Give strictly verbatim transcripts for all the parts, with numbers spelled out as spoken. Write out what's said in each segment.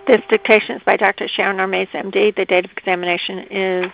This dictation is by Doctor Sharon R. Mays, M D. The date of examination is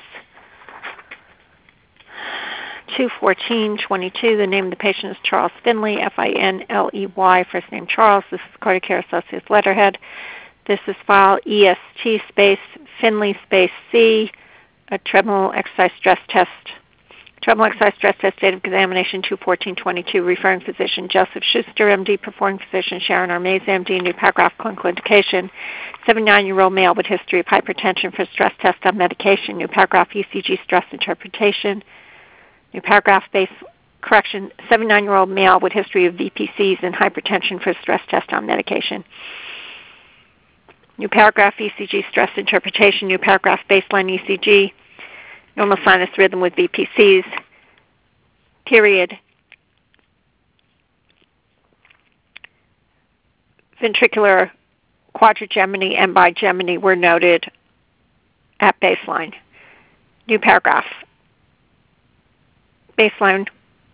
two fourteen twenty-two. The name of the patient is Charles Finley, F I N L E Y, first name Charles. This is Cardiac Care Associates letterhead. This is file E S T space Finley space C, a treadmill exercise stress test. Treadmill exercise stress test, date of examination two fourteen twenty-two. Referring physician Joseph Schuster, M D. Performing physician Sharon R. Mays, M D. New paragraph, clinical indication. seventy-nine-year-old male with history of hypertension for stress test on medication. New paragraph, E C G stress interpretation. New paragraph, base correction. seventy-nine-year-old male with history of V P Cs and hypertension for stress test on medication. New paragraph, E C G stress interpretation. New paragraph, baseline E C G. Normal sinus rhythm with V P Cs. Period. Ventricular quadrigeminy and bigeminy were noted at baseline. New paragraph. Baseline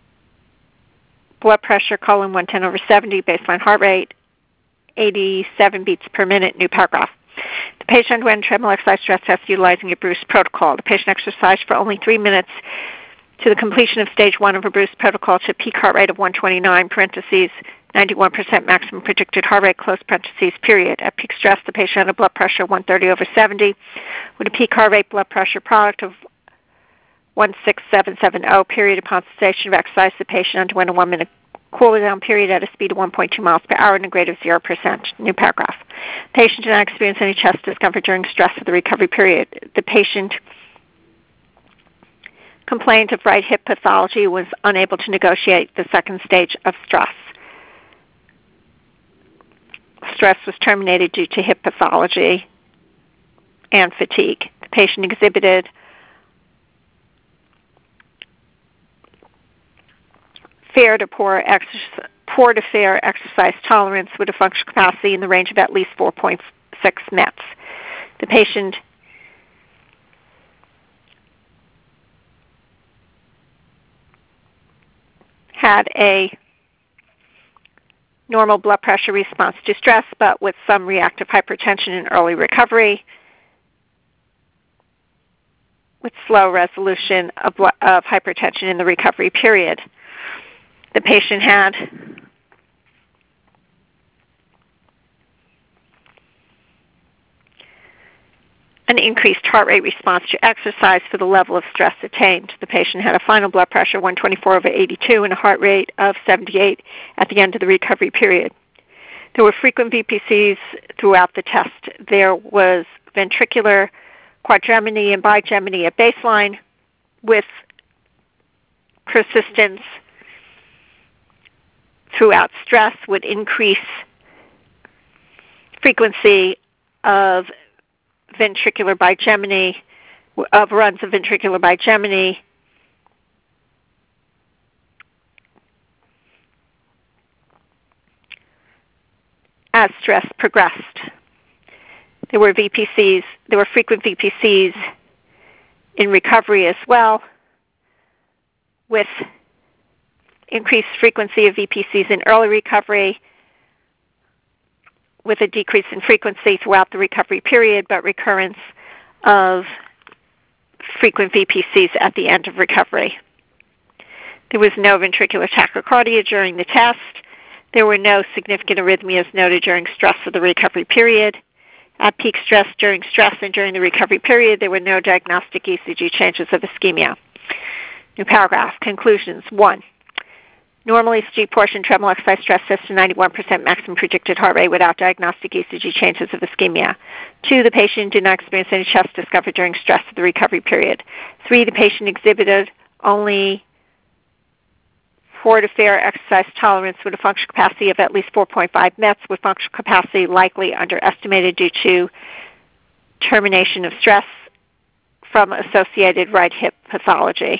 blood pressure, colon one ten over seventy. Baseline heart rate, eighty-seven beats per minute. New paragraph. The patient underwent treadmill exercise stress test utilizing a Bruce protocol. The patient exercised for only three minutes to the completion of stage one of a Bruce protocol to a peak heart rate of one twenty-nine, parentheses, ninety-one percent maximum predicted heart rate, close parentheses, period. At peak stress, the patient had a blood pressure of one thirty over seventy with a peak heart rate blood pressure product of one six seven seven zero, period. Upon cessation of exercise, the patient underwent a one-minute cool down period at a speed of one point two miles per hour and a grade of zero percent. New paragraph. Patient did not experience any chest discomfort during stress of the recovery period. The patient complained of right hip pathology and was unable to negotiate the second stage of stress. Stress was terminated due to hip pathology and fatigue. The patient exhibited fair to poor, exercise, poor to fair exercise tolerance with a functional capacity in the range of at least four point six METs. The patient had a normal blood pressure response to stress, but with some reactive hypertension in early recovery, with slow resolution of, of hypertension in the recovery period. The patient had an increased heart rate response to exercise for the level of stress attained. The patient had a final blood pressure of one twenty-four over eighty-two and a heart rate of seventy-eight at the end of the recovery period. There were frequent V P Cs throughout the test. There was ventricular quadrigeminy and bigeminy at baseline with persistence throughout stress would increase frequency of ventricular bigeminy, of runs of ventricular bigeminy as stress progressed. There were V P Cs, there were frequent V P Cs in recovery as well, with increased frequency of V P Cs in early recovery, with a decrease in frequency throughout the recovery period, but recurrence of frequent V P Cs at the end of recovery. There was no ventricular tachycardia during the test. There were no significant arrhythmias noted during stress of the recovery period. At peak stress, during stress, and during the recovery period, there were no diagnostic E C G changes of ischemia. New paragraph. Conclusions. One. Normal E C G portion treadmill exercise stress test to ninety-one percent maximum predicted heart rate without diagnostic E C G changes of ischemia. Two, the patient did not experience any chest discomfort during stress of the recovery period. Three, the patient exhibited only poor to fair exercise tolerance with a functional capacity of at least four point five METs, with functional capacity likely underestimated due to termination of stress from associated right hip pathology.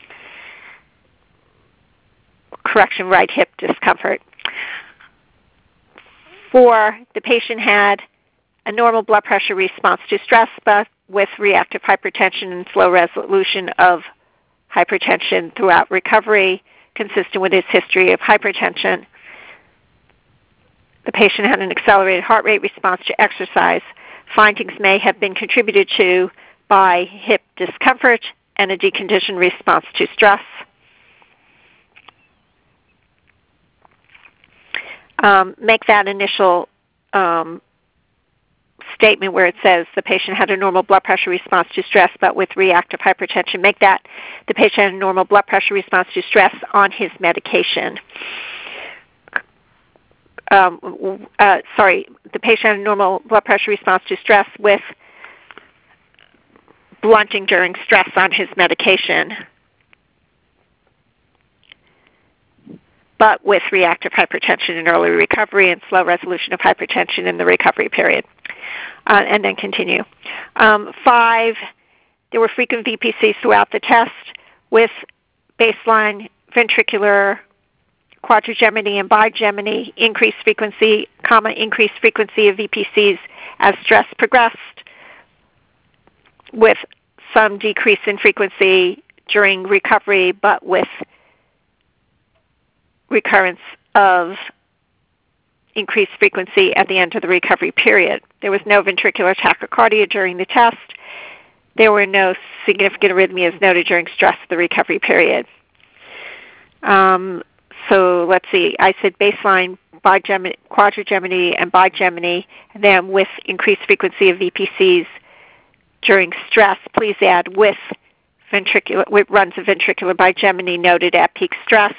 Correction, right hip discomfort. Four, the patient had a normal blood pressure response to stress, but with reactive hypertension and slow resolution of hypertension throughout recovery, consistent with his history of hypertension. The patient had an accelerated heart rate response to exercise, findings may have been contributed to by hip discomfort and a deconditioned response to stress. Um, make that initial um, statement where it says the patient had a normal blood pressure response to stress but with reactive hypertension. Make that the patient had a normal blood pressure response to stress on his medication. Um, uh, sorry, the patient had a normal blood pressure response to stress with blunting during stress on his medication, but with reactive hypertension in early recovery and slow resolution of hypertension in the recovery period. Uh, and then continue. Um, five, there were frequent V P Cs throughout the test with baseline ventricular quadrigeminy and bigeminy, increased frequency, comma, increased frequency of V P Cs as stress progressed, with some decrease in frequency during recovery, but with recurrence of increased frequency at the end of the recovery period. There was no ventricular tachycardia during the test. There were no significant arrhythmias noted during stress of the recovery period. Um, so let's see, I said baseline bigeminy, quadrigeminy and bigeminy, and then with increased frequency of V P Cs during stress. Please add with ventricular, with runs of ventricular bigeminy noted at peak stress.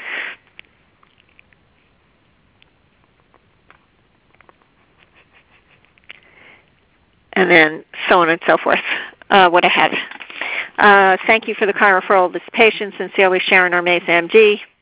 And then so on and so forth, uh, what I had. Uh, thank you for the kind referral of this patient. Sincerely, Sharon Armeza, M D.